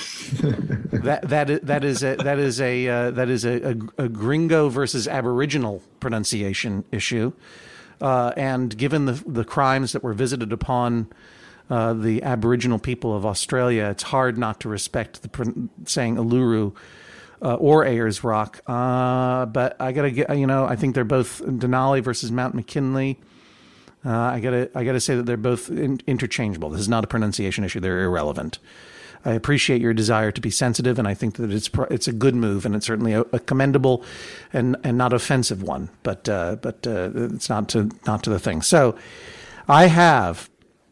that is a Gringo versus Aboriginal pronunciation issue. And given the crimes that were visited upon the Aboriginal people of Australia, it's hard not to respect saying Uluru or Ayers Rock. But I gotta get, I think they're both Denali versus Mount McKinley. I gotta say that they're both interchangeable. This is not a pronunciation issue; they're irrelevant. I appreciate your desire to be sensitive, and I think that it's a good move, and it's certainly a commendable and not offensive one. But it's not to the thing. So I have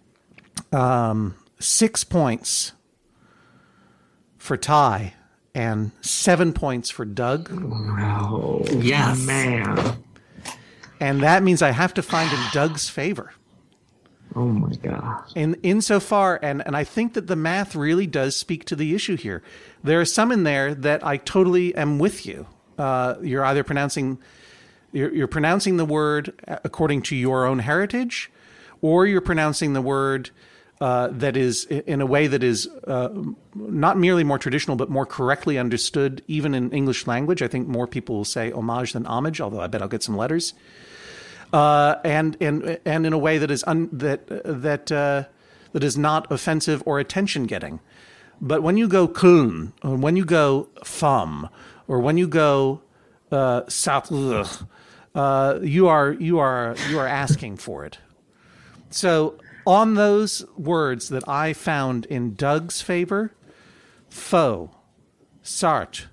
6 points for Ty and 7 points for Doug. Wow! Yes, man. And that means I have to find in Doug's favor. Oh my gosh. Insofar, and I think that the math really does speak to the issue here. There are some in there that I totally am with you. You're either pronouncing the word according to your own heritage, or you're pronouncing the word that is in a way that is not merely more traditional, but more correctly understood, even in English language. I think more people will say homage than homage, although I bet I'll get some letters. And in a way that is that is not offensive or attention getting. But when you go Köln, or when you go FUM, or when you go Sartre, you are asking for it. So on those words that I found in Doug's favor, faux, Sartre,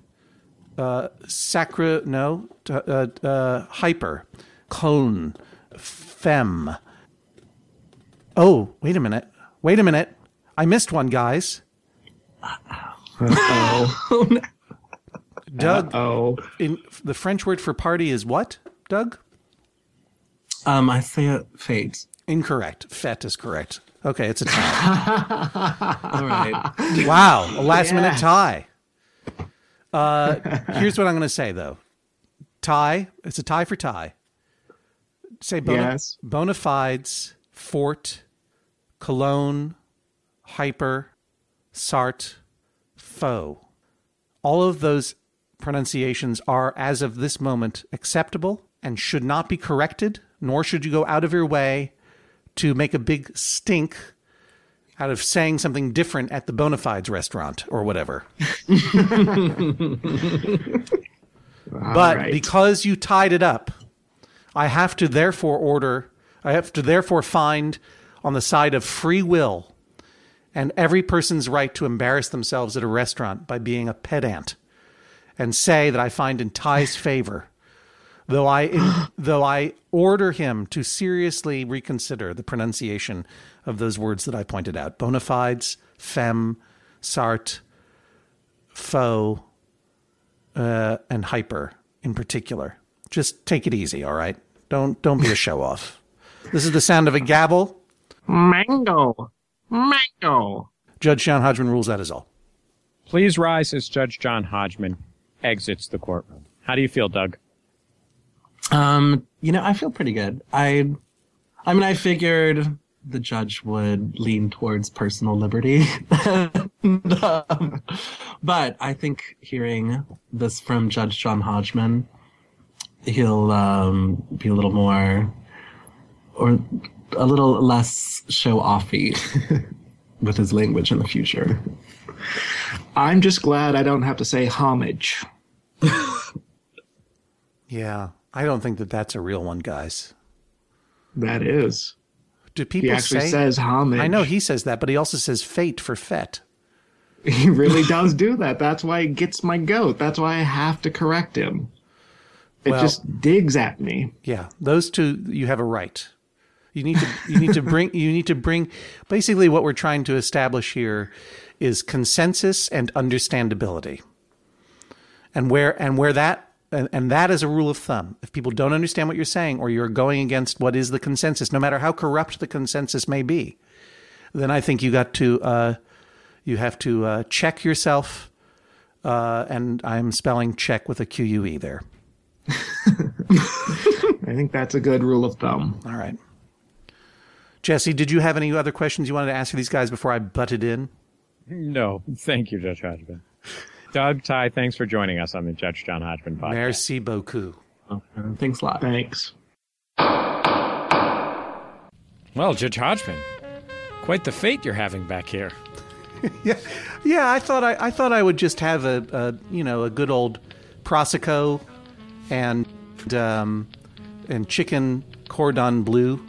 hyper, Köln, femme. Oh, wait a minute. I missed one, guys. Uh-oh. Doug, in the French word for party is what, Doug? I say it fate. Incorrect. Fete is correct. Okay, it's a tie. All right. Wow, a last-minute tie. Here's what I'm going to say, though. Tie. It's a tie for Ty. Say bona fides, fort, Cologne, hyper, Sartre, faux. All of those pronunciations are, as of this moment, acceptable and should not be corrected, nor should you go out of your way to make a big stink out of saying something different at the Bonafides restaurant or whatever. But because you tied it up, I have to therefore find on the side of free will and every person's right to embarrass themselves at a restaurant by being a pedant, and say that I find in Ty's favor, though I order him to seriously reconsider the pronunciation of those words that I pointed out: bona fides, femme, Sartre, faux, and hyper in particular. Just take it easy, all right? Don't be a show-off. This is the sound of a gavel. Mango. Judge John Hodgman rules that is all. Please rise as Judge John Hodgman exits the courtroom. How do you feel, Doug? I feel pretty good. I figured the judge would lean towards personal liberty. But I think hearing this from Judge John Hodgman, he'll be a little more, or a little less show-offy with his language in the future. I'm just glad I don't have to say homage. Yeah, I don't think that that's a real one, guys. That is. Do people he actually say, says homage. I know he says that, but he also says fate for fet. He really does do that. That's why he gets my goat. That's why I have to correct him. It just digs at me. Yeah, those two, you have a right. You need to bring basically what we're trying to establish here is consensus and understandability. And that is a rule of thumb. If people don't understand what you're saying, or you're going against what is the consensus, no matter how corrupt the consensus may be, then I think you have to check yourself. And I'm spelling check with a QUE there. I think that's a good rule of thumb. All right. Jesse, did you have any other questions you wanted to ask these guys before I butted in? No, thank you, Judge Hodgman. Doug, Ty, thanks for joining us on the Judge John Hodgman podcast. Merci beaucoup. Thanks a lot. Thanks. Well, Judge Hodgman, quite the fate you're having back here. Yeah. I thought I would just have a good old Prosecco and chicken cordon bleu,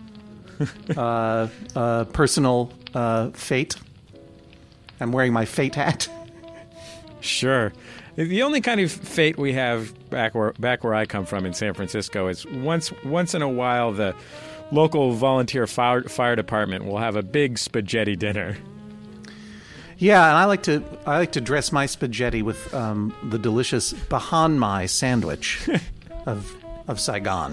personal fate. I'm wearing my fate hat. Sure. The only kind of fate we have back where I come from in San Francisco is once in a while the local volunteer fire department will have a big spaghetti dinner. Yeah, and I like to dress my spaghetti with the delicious Banh Mi sandwich of Saigon.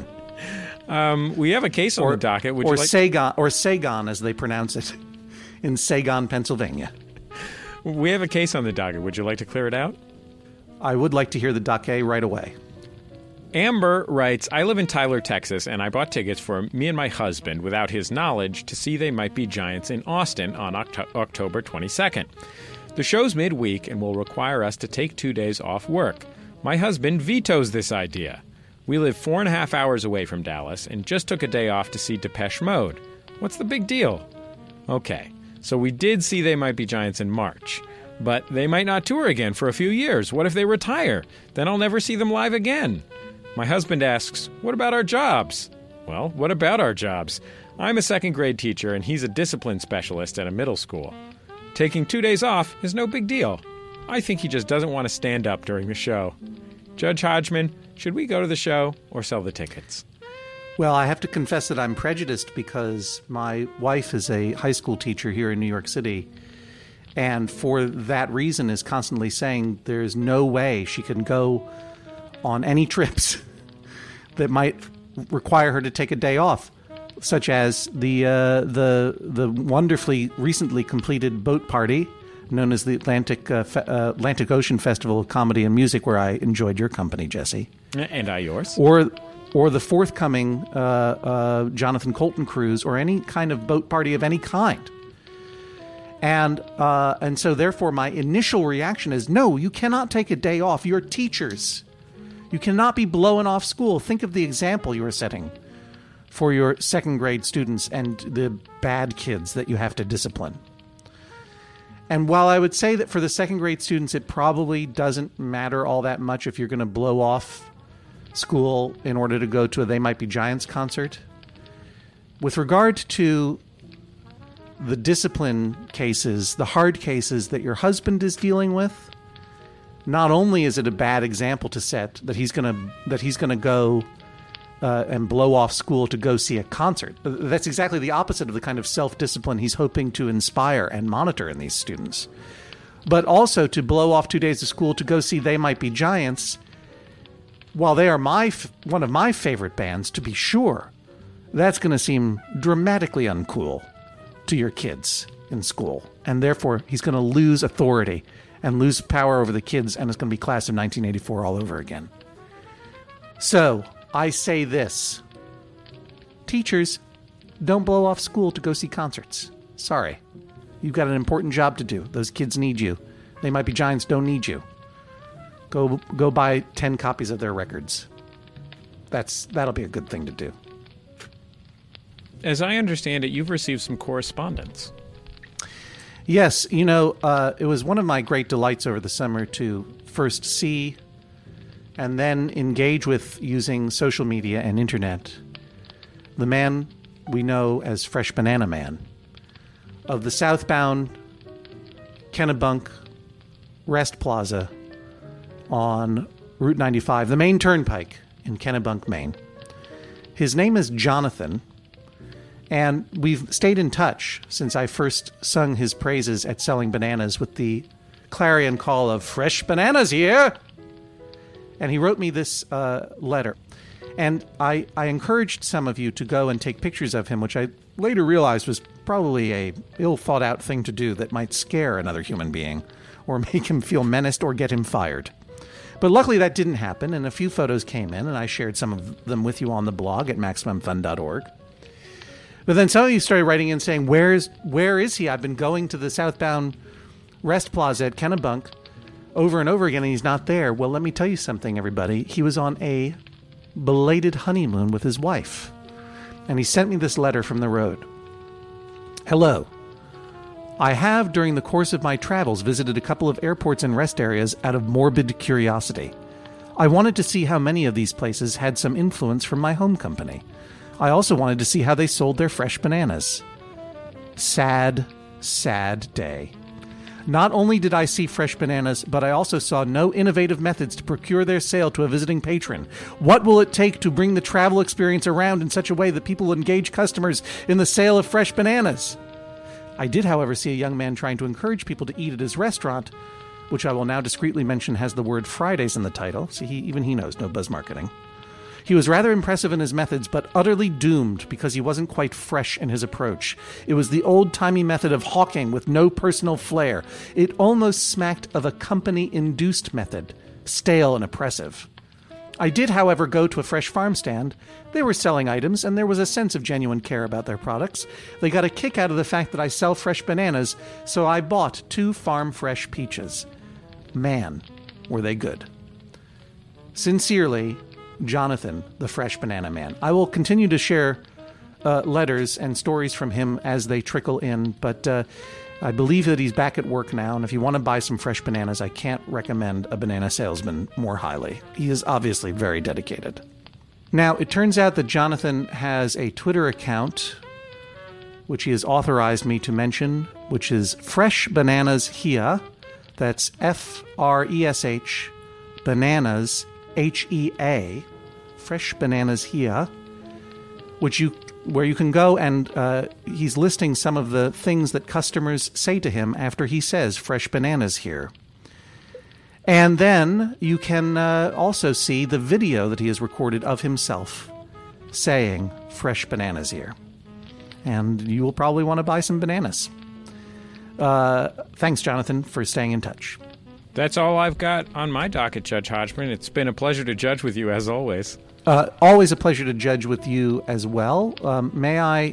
We have a case on the docket. Saigon, as they pronounce it, in Saigon, Pennsylvania. We have a case on the docket. Would you like to clear it out? I would like to hear the docket right away. Amber writes, I live in Tyler, Texas, and I bought tickets for me and my husband without his knowledge to see They Might Be Giants in Austin on October 22nd. The show's midweek and will require us to take 2 days off work. My husband vetoes this idea. We live 4.5 hours away from Dallas and just took a day off to see Depeche Mode. What's the big deal? Okay. So we did see They Might Be Giants in March, but they might not tour again for a few years. What if they retire? Then I'll never see them live again. My husband asks, what about our jobs? Well, what about our jobs? I'm a second grade teacher and he's a discipline specialist at a middle school. Taking 2 days off is no big deal. I think he just doesn't want to stand up during the show. Judge Hodgman, should we go to the show or sell the tickets? Well, I have to confess that I'm prejudiced because my wife is a high school teacher here in New York City, and for that reason is constantly saying there's no way she can go on any trips that might require her to take a day off, such as the wonderfully recently completed boat party known as the Atlantic Ocean Festival of Comedy and Music, where I enjoyed your company, Jesse. And I yours. Or the forthcoming Jonathan Colton cruise, or any kind of boat party of any kind. And so therefore my initial reaction is, no, you cannot take a day off. You're teachers. You cannot be blowing off school. Think of the example you are setting for your second grade students and the bad kids that you have to discipline. And while I would say that for the second grade students, it probably doesn't matter all that much if you're going to blow off school in order to go to a They Might Be Giants concert. With regard to the discipline cases, the hard cases that your husband is dealing with, not only is it a bad example to set that he's going to go and blow off school to go see a concert. That's exactly the opposite of the kind of self-discipline he's hoping to inspire and monitor in these students. But also to blow off 2 days of school to go see They Might Be Giants. While they are one of my favorite bands, to be sure, that's going to seem dramatically uncool to your kids in school. And therefore, he's going to lose authority and lose power over the kids, and it's going to be class of 1984 all over again. So, I say this. Teachers, don't blow off school to go see concerts. Sorry. You've got an important job to do. Those kids need you. They might be giants, don't need you. Go buy 10 copies of their records. That'll be a good thing to do. As I understand it, you've received some correspondence. Yes, it was one of my great delights over the summer to first see and then engage with using social media and internet the man we know as Fresh Banana Man of the southbound Kennebunk Rest Plaza on Route 95, the main turnpike in Kennebunk, Maine. His name is Jonathan, and we've stayed in touch since I first sung his praises at Selling Bananas with the clarion call of "Fresh bananas here!" And he wrote me this letter. And I encouraged some of you to go and take pictures of him, which I later realized was probably a ill-thought-out thing to do that might scare another human being or make him feel menaced or get him fired. But luckily that didn't happen, and a few photos came in, and I shared some of them with you on the blog at MaximumFun.org. But then some of you started writing in saying, where is he? I've been going to the southbound Rest Plaza at Kennebunk over and over again, and he's not there. Well, let me tell you something, everybody. He was on a belated honeymoon with his wife, and he sent me this letter from the road. Hello. I have, during the course of my travels, visited a couple of airports and rest areas out of morbid curiosity. I wanted to see how many of these places had some influence from my home company. I also wanted to see how they sold their fresh bananas. Sad, sad day. Not only did I see fresh bananas, but I also saw no innovative methods to procure their sale to a visiting patron. What will it take to bring the travel experience around in such a way that people engage customers in the sale of fresh bananas? I did, however, see a young man trying to encourage people to eat at his restaurant, which I will now discreetly mention has the word Fridays in the title. See, even he knows, no buzz marketing. He was rather impressive in his methods, but utterly doomed because he wasn't quite fresh in his approach. It was the old-timey method of hawking with no personal flair. It almost smacked of a company-induced method, stale and oppressive. I did, however, go to a fresh farm stand. They were selling items, and there was a sense of genuine care about their products. They got a kick out of the fact that I sell fresh bananas, so I bought 2 farm-fresh peaches. Man, were they good. Sincerely, Jonathan, the Fresh Banana Man. I will continue to share letters and stories from him as they trickle in, but I believe that he's back at work now, and if you want to buy some fresh bananas, I can't recommend a banana salesman more highly. He is obviously very dedicated. Now, it turns out that Jonathan has a Twitter account, which he has authorized me to mention, which is Fresh Bananas Here. That's Fresh Bananas HEA, Fresh Bananas Here, where you can go and he's listing some of the things that customers say to him after he says fresh bananas here. And then you can also see the video that he has recorded of himself saying fresh bananas here. And you will probably want to buy some bananas. Thanks, Jonathan, for staying in touch. That's all I've got on my docket, Judge Hodgman. It's been a pleasure to judge with you, as always. Always a pleasure to judge with you as well. May I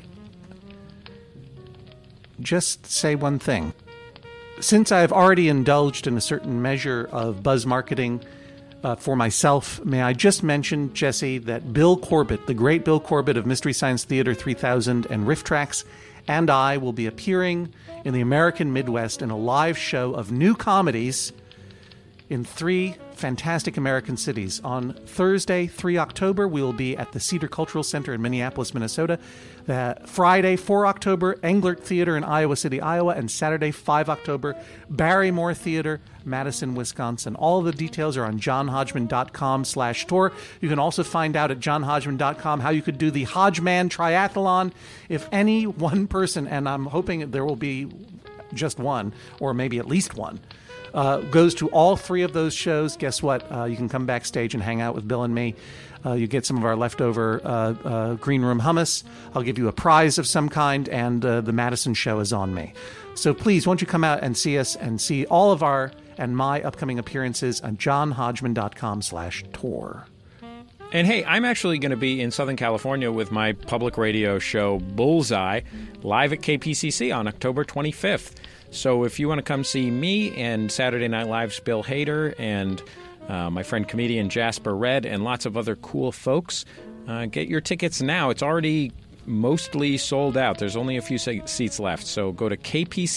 just say one thing? Since I have already indulged in a certain measure of buzz marketing for myself, may I just mention, Jesse, that Bill Corbett, the great Bill Corbett of Mystery Science Theater 3000 and Riff Tracks, and I will be appearing in the American Midwest in a live show of new comedies in 3 fantastic American cities. On Thursday, 3 October, we will be at the Cedar Cultural Center in Minneapolis, Minnesota. Friday, 4 October, Englert Theater in Iowa City, Iowa. And Saturday, 5 October, Barrymore Theater, Madison, Wisconsin. All of the details are on johnhodgman.com/tour. You can also find out at johnhodgman.com how you could do the Hodgman Triathlon. If any one person, and I'm hoping there will be just one, or maybe at least one, goes to all 3 of those shows, guess what? You can come backstage and hang out with Bill and me. You get some of our leftover green room hummus. I'll give you a prize of some kind, and the Madison show is on me. So please, won't you come out and see us and see all of our and my upcoming appearances on johnhodgman.com/tour. And hey, I'm actually going to be in Southern California with my public radio show Bullseye, live at KPCC on October 25th. So if you want to come see me and Saturday Night Live's Bill Hader and my friend comedian Jasper Red and lots of other cool folks, get your tickets now. It's already mostly sold out. There's only a few seats left. So go to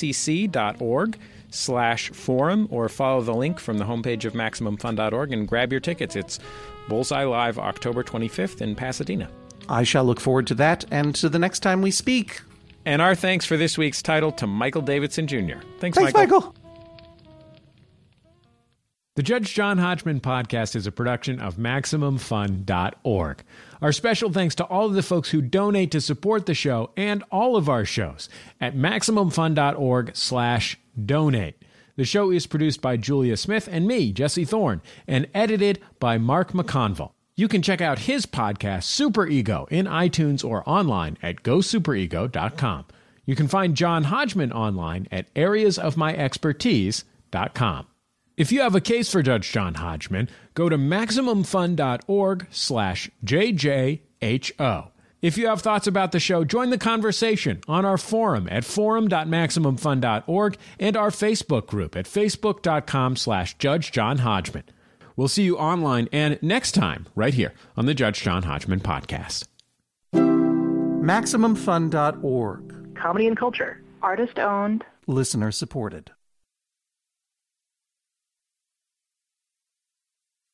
kpcc.org/forum or follow the link from the homepage of MaximumFun.org and grab your tickets. It's Bullseye Live October 25th in Pasadena. I shall look forward to that and to the next time we speak. And our thanks for this week's title to Michael Davidson Jr. Thanks, Michael. The Judge John Hodgman podcast is a production of MaximumFun.org. Our special thanks to all of the folks who donate to support the show and all of our shows at MaximumFun.org/donate. The show is produced by Julia Smith and me, Jesse Thorne, and edited by Mark McConville. You can check out his podcast, Super Ego, in iTunes or online at gosuperego.com. You can find John Hodgman online at areasofmyexpertise.com. If you have a case for Judge John Hodgman, go to MaximumFun.org/JJHO. If you have thoughts about the show, join the conversation on our forum at forum.maximumfun.org and our Facebook group at facebook.com/Judge John Hodgman. We'll see you online and next time right here on the Judge John Hodgman podcast. MaximumFun.org. Comedy and culture. Artist owned. Listener supported.